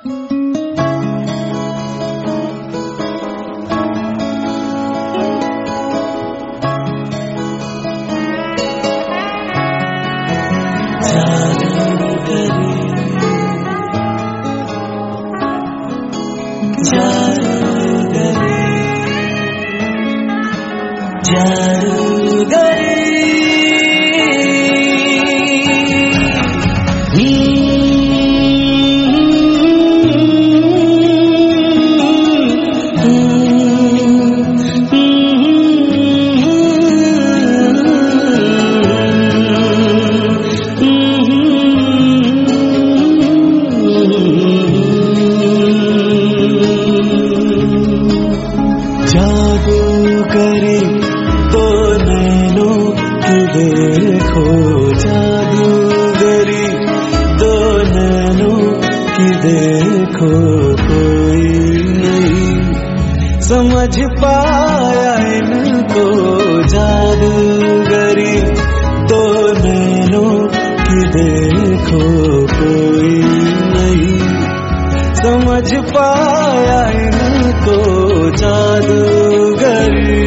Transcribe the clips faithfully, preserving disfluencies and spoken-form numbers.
देखो कोई नहीं समझ पाया इनको, जादूगरी दो नैनों की देखो कोई नहीं समझ पाया इनको, जादूगरी।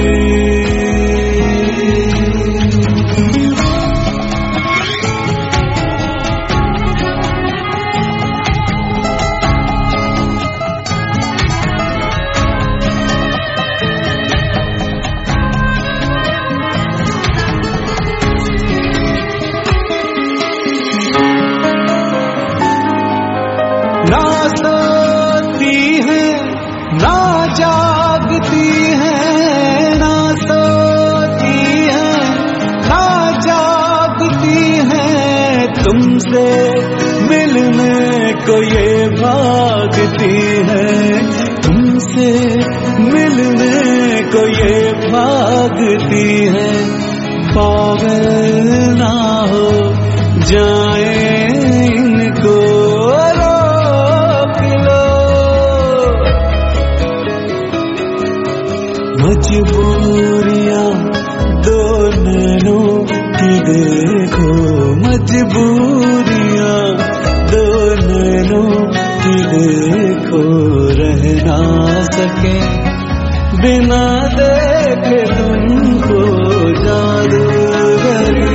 ना सोती है ना जागती है, ना सोती है ना जागती है, तुमसे मिलने को ये भागती है, तुमसे मिलने को ये भागती है। पागल ना हो जाए इनको, मजबूरियां दो नैनों की देखो, मजबूरियां दो नैनों की देखो, रह ना सके बिना देखे तुमको, जादूगरी।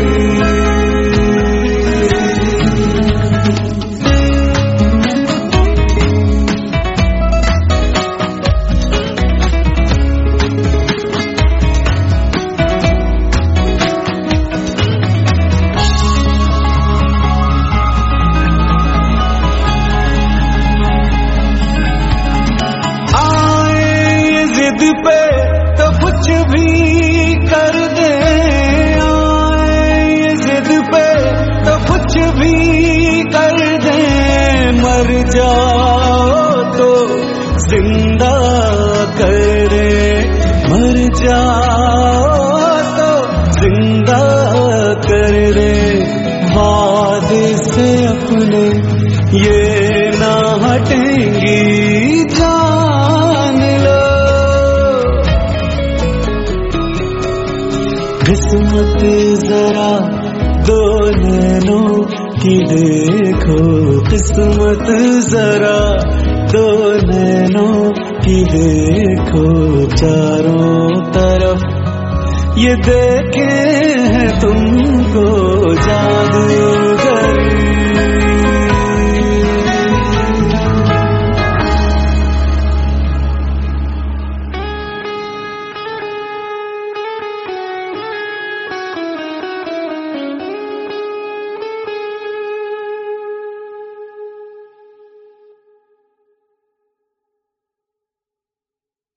पे तो कुछ भी कर दे, आए जिद पे तो कुछ भी कर दे, मर जाओ तो जिंदा करे, मर जाओ तो जिंदा कर दे। वादे से अपने ये ना हटेंगी, जान लो। किस्मत जरा दो नैनों की देखो, किस्मत जरा दो नैनों की देखो, चारों तरफ ये देखे हैं तुमको, जादू